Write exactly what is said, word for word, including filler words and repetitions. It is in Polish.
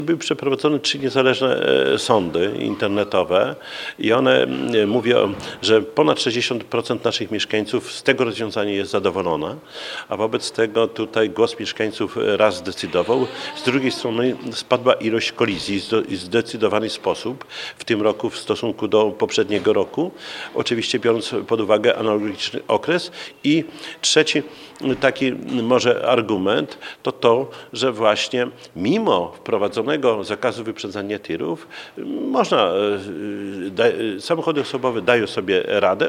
Były przeprowadzone trzy niezależne sądy internetowe i one mówią, że ponad sześćdziesiąt procent naszych mieszkańców z tego rozwiązania jest zadowolona, a wobec tego tutaj głos mieszkańców raz zdecydował. Z drugiej strony spadła ilość kolizji w zdecydowany sposób w tym roku w stosunku do poprzedniego roku, oczywiście biorąc pod uwagę analogiczny okres. I trzeci taki może argument to to, że właśnie mimo wprowadzonego zakazu wyprzedzania tirów można, samochody osobowe dają sobie radę.